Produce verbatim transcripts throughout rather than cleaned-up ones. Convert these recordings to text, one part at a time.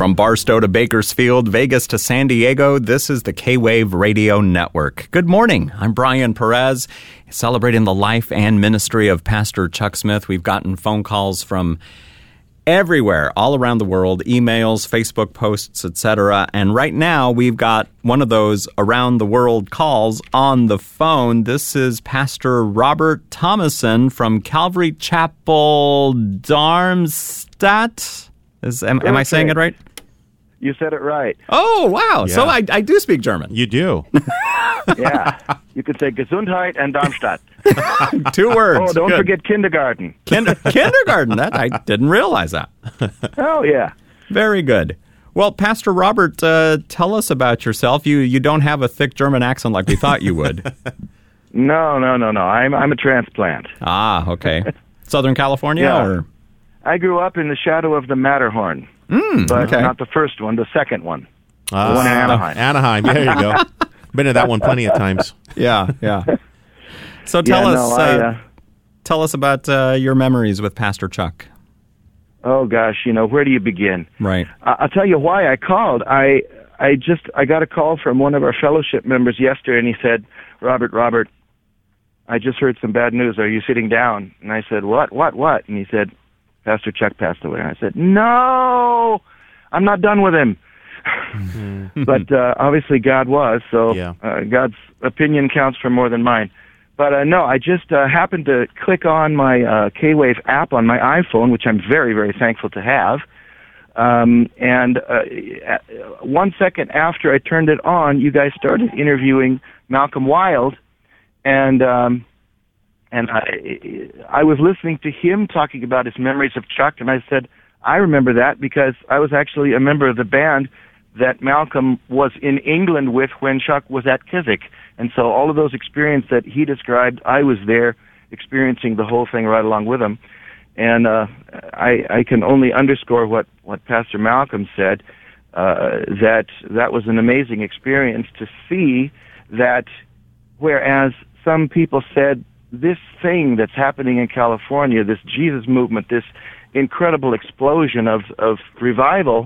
From Barstow to Bakersfield, Vegas to San Diego, this is the K-Wave Radio Network. Good morning. I'm Brian Perez, celebrating the life and ministry of Pastor Chuck Smith. We've gotten phone calls from everywhere, all around the world, emails, Facebook posts, et cetera. And right now, we've got one of those around-the-world calls on the phone. This is Pastor Robert Thomason from Calvary Chapel, Darmstadt. Is, am, am I saying it right? You said it right. Oh, wow. Yeah. So I, I do speak German. You do. Yeah. You could say Gesundheit and Darmstadt. Two words. Oh, don't Good. forget kindergarten. Kinder, kindergarten. That I didn't realize that. Oh, yeah. Very good. Well, Pastor Robert, uh, tell us about yourself. You you don't have a thick German accent like we thought you would. No, no, no, no. I'm I'm a transplant. Ah, okay. Southern California? Yeah. Or? I grew up in the shadow of the Matterhorn, Mm, but okay. not the first one, the second one. Uh, The one in Anaheim. Anaheim. There you go. Been to that one plenty of times. Yeah, yeah. So tell Yeah, us no, I, uh, uh, tell us about uh, your memories with Pastor Chuck. Oh gosh, you know, where do you begin? Right. I- I'll tell you why I called. I I just I got a call from one of our fellowship members yesterday, and he said, "Robert, Robert, I just heard some bad news. Are you sitting down?" And I said, "What? What? What?" And he said, "Pastor Chuck passed away." And I said, "No, I'm not done with him." But uh, obviously God was, so Yeah. uh, God's opinion counts for more than mine. But uh, no, I just uh, happened to click on my uh, K-Wave app on my iPhone, which I'm very, very thankful to have. Um, and uh, one second after I turned it on, you guys started interviewing Malcolm Wild, and um, and I, I was listening to him talking about his memories of Chuck, and I said, I remember that because I was actually a member of the band that Malcolm was in England with when Chuck was at Keswick. And so all of those experiences that he described, I was there experiencing the whole thing right along with him. And uh, I, I can only underscore what, what Pastor Malcolm said, uh, that that was an amazing experience to see that whereas some people said this thing that's happening in California, this Jesus movement, this incredible explosion of, of revival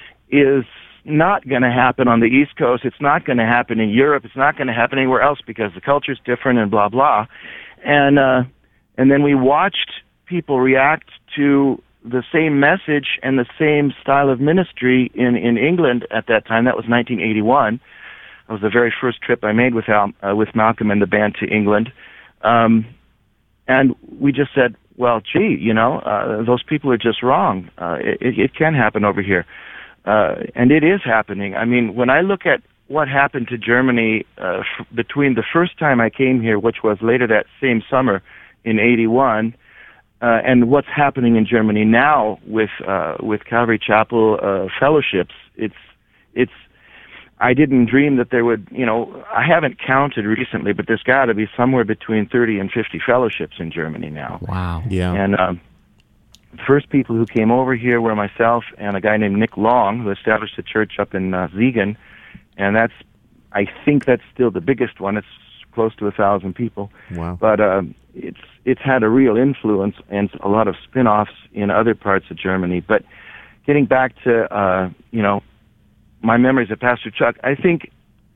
is not going to happen on the East Coast. It's not going to happen in Europe. It's not going to happen anywhere else because the culture's different and blah, blah. And, uh, and then we watched people react to the same message and the same style of ministry in, in England at that time. That was nineteen eighty-one. That was the very first trip I made with, Al, uh, with Malcolm and the band to England. Um, and we just said, well, gee, you know, uh, those people are just wrong. Uh, it, it can happen over here. Uh, and it is happening. I mean, when I look at what happened to Germany uh, f- between the first time I came here, which was later that same summer in eighty-one, uh, and what's happening in Germany now with uh, with Calvary Chapel uh, fellowships, it's it's. I didn't dream that there would, you know, I haven't counted recently, but there's got to be somewhere between thirty and fifty fellowships in Germany now. Wow. Yeah. And um, the first people who came over here were myself and a guy named Nick Long, who established a church up in uh, Siegen, and that's, I think that's still the biggest one. It's close to a thousand people. Wow. But um, it's it's had a real influence and a lot of spin-offs in other parts of Germany. But getting back to, uh, you know, my memories of Pastor Chuck, I think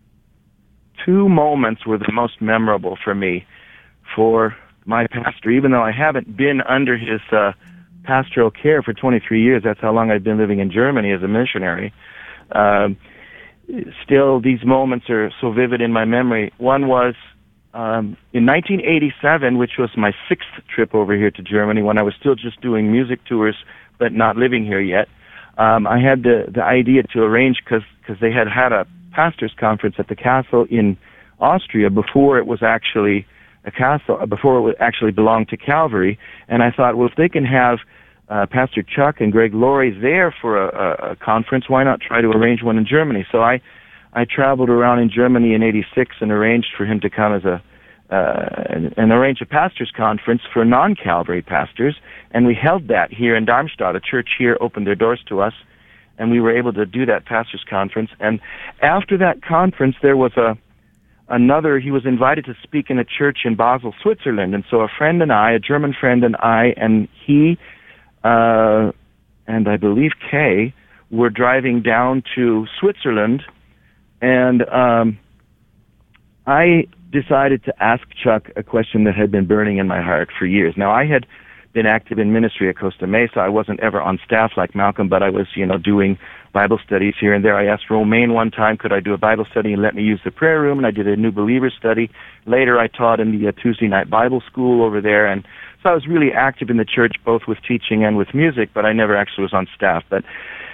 two moments were the most memorable for me for my pastor, even though I haven't been under his uh, pastoral care for twenty-three years. That's how long I've been living in Germany as a missionary. Um, still, these moments are so vivid in my memory. One was um, in nineteen eighty-seven, which was my sixth trip over here to Germany when I was still just doing music tours but not living here yet. Um, I had the, the idea to arrange, because because they had had a pastors' conference at the castle in Austria before it was actually a castle, before it actually belonged to Calvary. And I thought, well, if they can have uh, Pastor Chuck and Greg Laurie there for a, a, a conference, why not try to arrange one in Germany? So I, I traveled around in Germany in eighty-six and arranged for him to come as a Uh, and, and arrange a pastors' conference for non-Calvary pastors, and we held that here in Darmstadt. A church here opened their doors to us, and we were able to do that pastors' conference. And after that conference, there was a another. He was invited to speak in a church in Basel, Switzerland, and so a friend and I, a German friend and I, and he, uh, and I believe Kay, were driving down to Switzerland, and um, I decided to ask Chuck a question that had been burning in my heart for years. Now, I had been active in ministry at Costa Mesa. I wasn't ever on staff like Malcolm, but I was, you know, doing Bible studies here and there. I asked Romaine one time, could I do a Bible study and let me use the prayer room, and I did a New Believer study. Later, I taught in the uh, Tuesday night Bible school over there, and so I was really active in the church, both with teaching and with music, but I never actually was on staff. But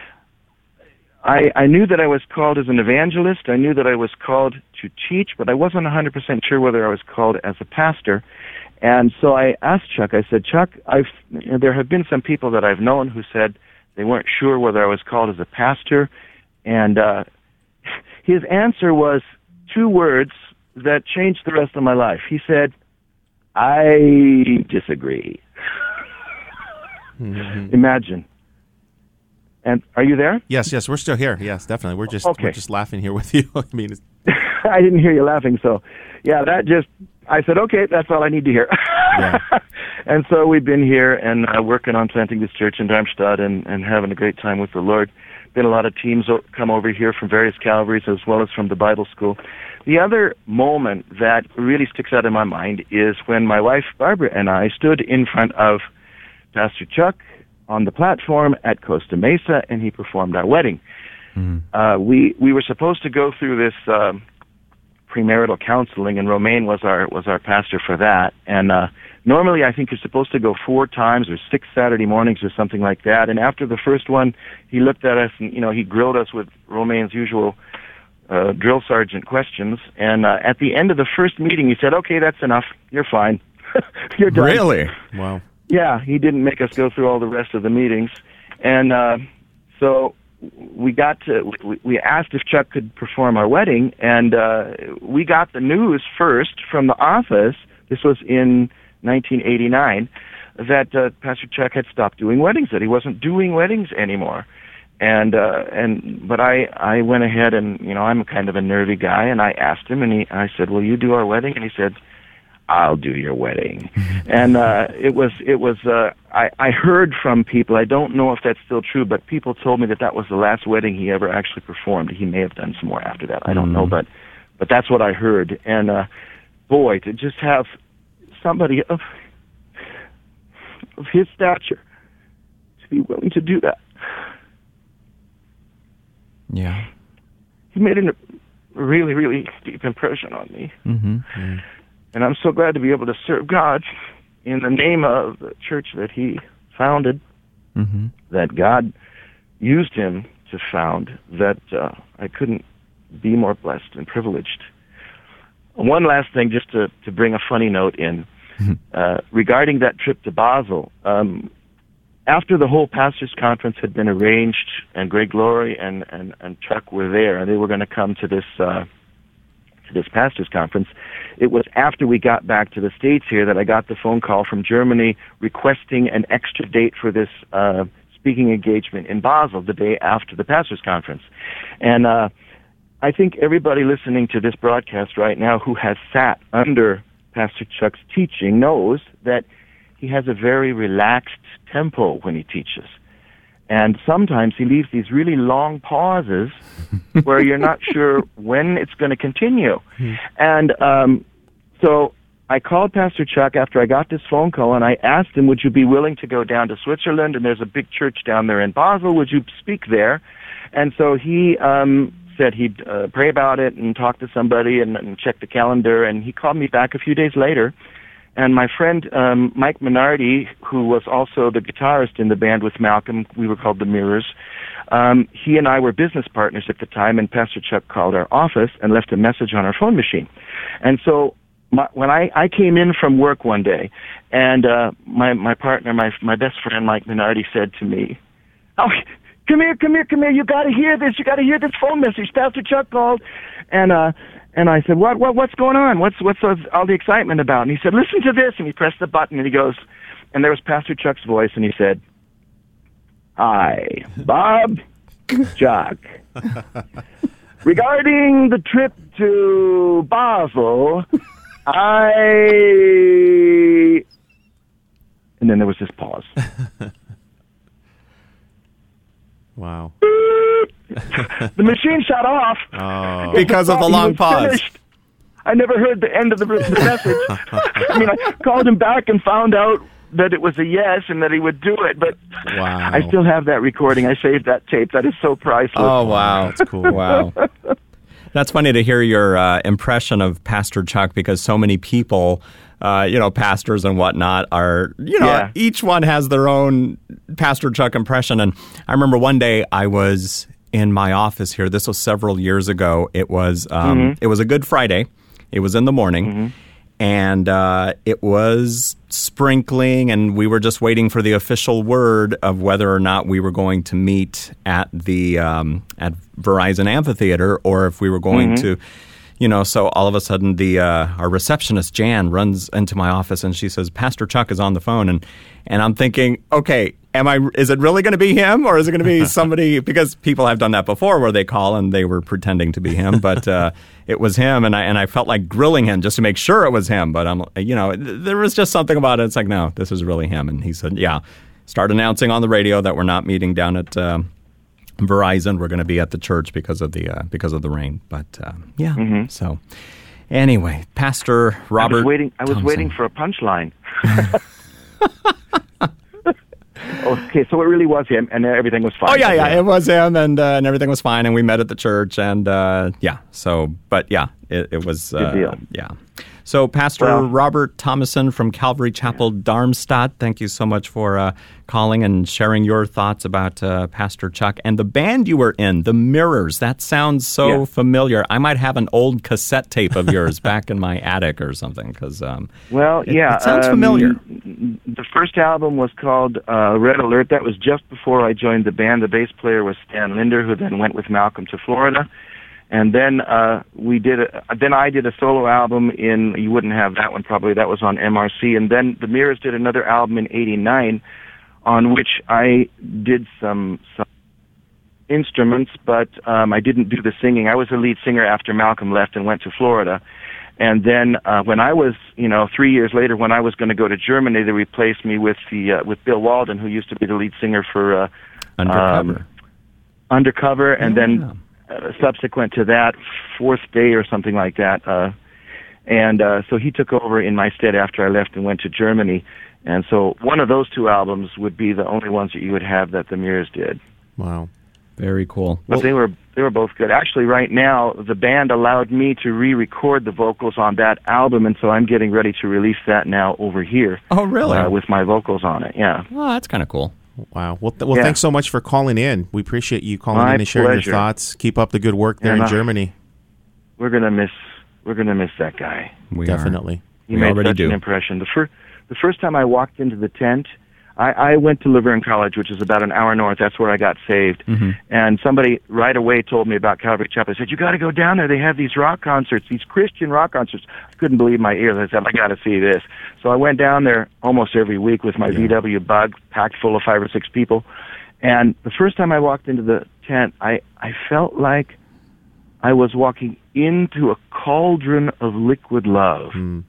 I, I knew that I was called as an evangelist. I knew that I was called to teach, but I wasn't one hundred percent sure whether I was called as a pastor. And so I asked Chuck, I said, Chuck, I've, you know, there have been some people that I've known who said they weren't sure whether I was called as a pastor. And uh, his answer was two words that changed the rest of my life. He said, I disagree. Mm-hmm. Imagine. And are you there? Yes, yes, we're still here. Yes, definitely. We're just okay. we're just laughing here with you. I mean, it's... I didn't hear you laughing, so yeah, that just I said, okay, that's all I need to hear. Yeah. And so we've been here and uh, working on planting this church in Darmstadt and, and having a great time with the Lord. Been a lot of teams o- come over here from various Calvaries as well as from the Bible school. The other moment that really sticks out in my mind is when my wife Barbara and I stood in front of Pastor Chuck on the platform at Costa Mesa, and he performed our wedding. Mm. Uh, we we were supposed to go through this um, premarital counseling, and Romaine was our was our pastor for that. And uh, normally, I think you're supposed to go four times or six Saturday mornings or something like that. And after the first one, he looked at us and you know he grilled us with Romaine's usual uh, drill sergeant questions. And uh, at the end of the first meeting, he said, "Okay, that's enough. You're fine. You're done." Really? Wow. Yeah, he didn't make us go through all the rest of the meetings. And uh, so we got to, we, we asked if Chuck could perform our wedding, and uh, we got the news first from the office, this was in nineteen eighty-nine, that uh, Pastor Chuck had stopped doing weddings, that he wasn't doing weddings anymore. And uh, and but I, I went ahead and, you know, I'm kind of a nervy guy, and I asked him, and he, I said, will you do our wedding? And he said, I'll do your wedding. And uh, it was, it was. Uh, I, I heard from people, I don't know if that's still true, but people told me that that was the last wedding he ever actually performed. He may have done some more after that. I don't mm-hmm. know, but but that's what I heard. And uh, boy, to just have somebody of, of his stature to be willing to do that. Yeah. He made a really, really deep impression on me. Mm-hmm. Mm-hmm. And I'm so glad to be able to serve God in the name of the church that he founded, mm-hmm. that God used him to found, that uh, I couldn't be more blessed and privileged. One last thing, just to, to bring a funny note in, uh, regarding that trip to Basel. Um, after the whole pastors' conference had been arranged, and Greg Laurie and, and, and Chuck were there, and they were going to come to this uh, to this pastors' conference, it was after we got back to the States here that I got the phone call from Germany requesting an extra date for this uh, speaking engagement in Basel the day after the pastors' conference. And uh, I think everybody listening to this broadcast right now who has sat under Pastor Chuck's teaching knows that he has a very relaxed tempo when he teaches. And sometimes he leaves these really long pauses where you're not sure when it's going to continue. Hmm. And um, so I called Pastor Chuck after I got this phone call, and I asked him, would you be willing to go down to Switzerland? And there's a big church down there in Basel. Would you speak there? And so he um, said he'd uh, pray about it and talk to somebody and, and check the calendar. And he called me back a few days later. And my friend um, Mike Minardi, who was also the guitarist in the band with Malcolm, we were called the Mirrors, um, he and I were business partners at the time, and Pastor Chuck called our office and left a message on our phone machine. And so my, when I, I came in from work one day, and uh, my, my partner, my, my best friend Mike Minardi said to me, oh, come here, come here, come here, you got to hear this, you got to hear this phone message, Pastor Chuck called. And uh And I said, what, what, what's going on? What's, what's all the excitement about? And he said, listen to this. And he pressed the button, and he goes, and there was Pastor Chuck's voice, and he said, hi, Bob, Chuck. Regarding the trip to Basel, I... And then there was this pause. Wow. the machine shut off. Oh. Because of the He long was pause. finished. I never heard the end of the, the message. I mean, I called him back and found out that it was a yes and that he would do it, but Wow. I still have that recording. I saved that tape. That is so priceless. Oh, wow. That's cool. Wow. That's funny to hear your uh, impression of Pastor Chuck, because so many people, uh, you know, pastors and whatnot are, you know, Yeah. each one has their own Pastor Chuck impression. And I remember one day I was in my office here. This was several years ago. It was um, Mm-hmm. it was a Good Friday. It was in the morning. Mm-hmm. And uh, it was sprinkling, and we were just waiting for the official word of whether or not we were going to meet at the um, at Verizon Amphitheater, or if we were going Mm-hmm. to, you know. So all of a sudden, the uh, our receptionist Jan runs into my office, and she says, "Pastor Chuck is on the phone," and and I'm thinking, okay. Am I? Is it really going to be him, or is it going to be somebody? Because people have done that before, where they call and they were pretending to be him, but uh, it was him, and I and I felt like grilling him just to make sure it was him. But I'm, you know, th- there was just something about it. It's like, no, this is really him. And he said, yeah, start announcing on the radio that we're not meeting down at uh, Verizon. We're going to be at the church because of the uh, because of the rain. But uh, yeah, Mm-hmm. so anyway, Pastor Robert. I was waiting. I was Thompson. waiting for a punchline. Okay, so it really was him, and everything was fine. Oh yeah, yeah, it was him, and uh, and everything was fine, and we met at the church, and uh, yeah. So, but yeah, it, it was uh, Good deal. Yeah. So, Pastor Well- Robert Thomason from Calvary Chapel, Darmstadt, thank you so much for uh, calling and sharing your thoughts about uh, Pastor Chuck and the band you were in, the Mirrors. That sounds so Yeah. familiar. I might have an old cassette tape of yours back in my attic or something, because um, Well, it, yeah. it sounds um, familiar. The first album was called uh, Red Alert. That was just before I joined the band. The bass player was Stan Linder, who then went with Malcolm to Florida. And then uh, we did. A, then I did a solo album in. You wouldn't have that one probably. That was on M R C. And then the Mirrors did another album in eighty-nine, on which I did some some instruments, but um, I didn't do the singing. I was the lead singer after Malcolm left and went to Florida. And then uh, when I was, you know, three years later, when I was going to go to Germany, they replaced me with the uh, with Bill Walden, who used to be the lead singer for uh, Undercover. um, Undercover, and Yeah. then uh, subsequent to that, Fourth Day or something like that. Uh, and uh, so he took over in my stead after I left and went to Germany. And so one of those two albums would be the only ones that you would have that the Mirrors did. Wow. Very cool. But they were they were both good. Actually, right now, the band allowed me to re-record the vocals on that album, and so I'm getting ready to release that now over here. Oh, really? Uh, with my vocals on it, yeah. Oh, that's kind of cool. Wow. Well, th- well Yeah. thanks so much for calling in. We appreciate you calling My in and sharing pleasure. your thoughts. Keep up the good work there And, in uh, Germany. We're gonna miss we're gonna miss that guy. We are. Definitely. He We made already such do. an impression. The first the first time I walked into the tent, I, I went to Laverne College, which is about an hour north. That's where I got saved. Mm-hmm. And somebody right away told me about Calvary Chapel. I said, "You got to go down there. They have these rock concerts, these Christian rock concerts." I couldn't believe my ears. I said, "I got to see this." So I went down there almost every week with my Yeah. V W Bug, packed full of five or six people. And the first time I walked into the tent, I, I felt like I was walking into a cauldron of liquid love. Mm.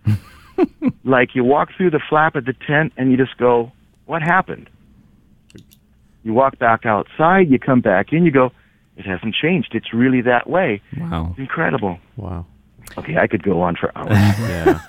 Like you walk through the flap of the tent and you just go, what happened? You walk back outside, you come back in, you go, it hasn't changed. It's really that way. Wow. Incredible. Wow. Okay, I could go on for hours. Yeah.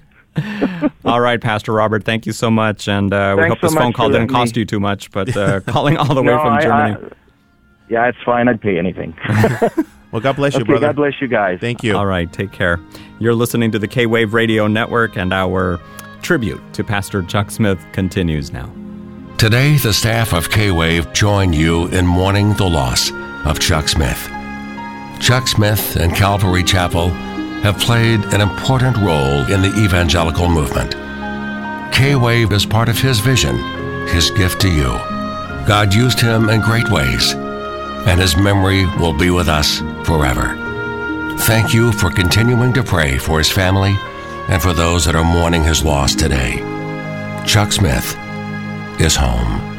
All right, Pastor Robert, thank you so much, and uh, we Thanks hope so this phone much call for didn't letting cost me- you too much, but uh, calling all the way No, from I- Germany. I- yeah, it's fine. I'd pay anything. Well, God bless you, Okay, brother. God bless you guys. Thank you. All right, take care. You're listening to the K-Wave Radio Network, and our tribute to Pastor Chuck Smith continues now. Today, the staff of K-Wave join you in mourning the loss of Chuck Smith. Chuck Smith and Calvary Chapel have played an important role in the evangelical movement. K-Wave is part of his vision, his gift to you. God used him in great ways, and his memory will be with us forever. Thank you for continuing to pray for his family and for those that are mourning his loss today. Chuck Smith is home.